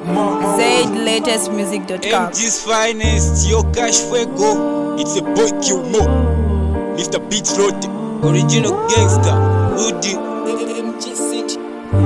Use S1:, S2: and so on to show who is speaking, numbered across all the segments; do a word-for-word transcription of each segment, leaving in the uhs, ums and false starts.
S1: Zaid latest music dot com.
S2: M G's finest, yo cash fuego. It's a boy kill more. Mister Beats Rote, original gangster, Woody. M G City.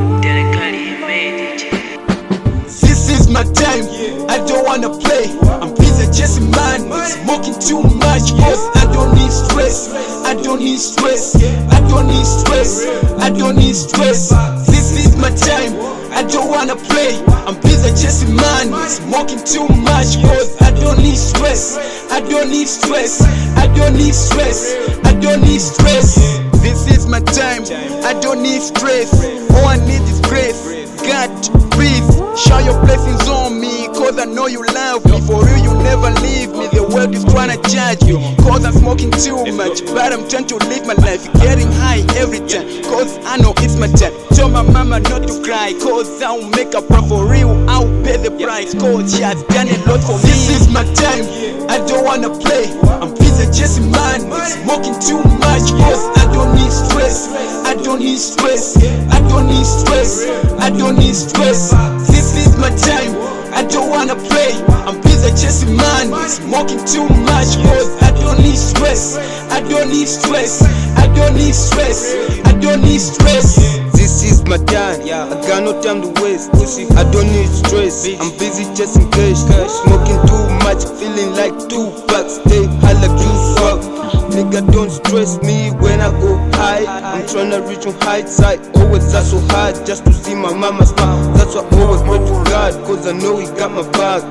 S3: This is my time, I don't wanna play. I'm busy chasing money, smoking too much. Cause I don't need stress, I don't need stress, I don't need stress, I don't need stress. This is my time, I don't wanna play. I'm busy chasing money, smoking too much. Cause I don't need stress, I don't need stress, I don't need stress, I don't need stress. This is my time, I don't need stress. All I need is grace. God, breathe, shower your blessings on me. Cause I know you love me. For real, you never leave me. The world is trying to judge me. Cause I'm smoking too much, but I'm trying to live my life. Getting high every time, cause I know it's my time. Tell my mama not to cry, cause I'll make a plan. For real, I'll pay the price, cause she has done a lot for me. This is my time, I don't wanna play. I'm busy chasing money, smoking too much. Cause I don't need stress, I don't need stress, I don't need stress, I don't need stress. This is my time, I don't wanna play. I'm busy chasing money, smoking too much. Cause I don't need stress, I don't need stress, I don't need stress, I don't need stress.
S2: This is my time, yeah. I got no time to waste. Pussy, I don't need stress. I'm busy chasing cash, smoking too much, feeling like two bucks. Stay high like juice up. Nigga, don't stress me when I go high. I'm tryna reach on high side. Always that's so hard just to see my mama smile. That's why I always pray to God, cause I know He got my back.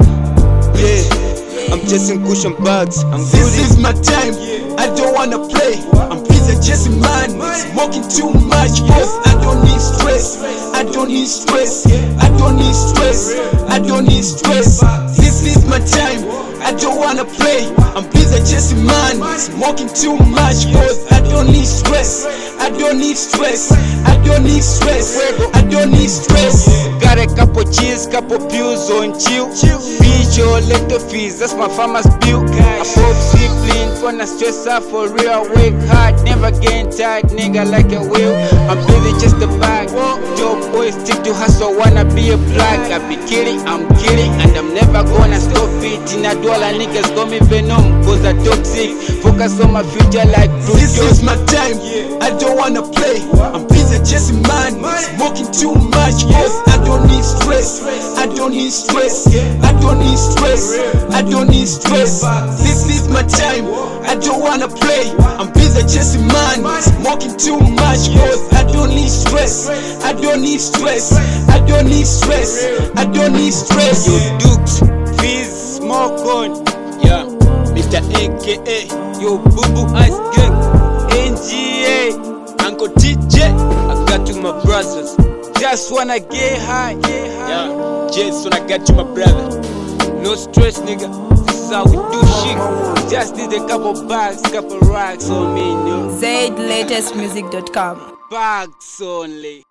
S2: Yeah, I'm chasing cushion bags. I'm
S3: This is my time, I don't wanna play. I'm busy chasing money, smoking too much. Cause I don't need stress, I don't need stress, I don't need stress, I don't need stress. This is my time, I don't wanna play. I'm busy chasing money, smoking too much. Cause I don't need stress, I don't need stress, I don't need stress, I don't need stress.
S2: Got a couple cheese, couple pills on chill. Bitch, your little fees, that's my farmer's bill. I pop sibling, gonna stress out for real. Work hard, never getting tired, nigga like a wheel. I'm busy just a bag. Job boy, stick to hustle, wanna be a plug. I be kidding, I'm kidding, and I'm never gonna stop it. In a dollar, niggas call me Venom, cause I toxic. Focus on my future like Bruce.
S3: This is my time, I don't wanna play. I'm busy chasing money, smoking too much. Cause I don't need stress, I don't need stress, I don't need stress, I don't need stress. This is my time, I don't wanna play. I'm busy chasing money, smoking too much. Cause I don't need stress, I don't need stress, I don't need stress, I don't need stress.
S2: Yo, Dukes, Fizz, Smoke on, yeah. Mister A K A, yo, Boo Boo Ice Gang, N G A, Uncle T J. I got you, my brothers. Just wanna get high, yeah. Just wanna get you, my brother. No stress, nigga. This is how we do shit. Just need a couple bags, couple racks on me, you know.
S1: Zaid latest music dot com.
S2: Bags only.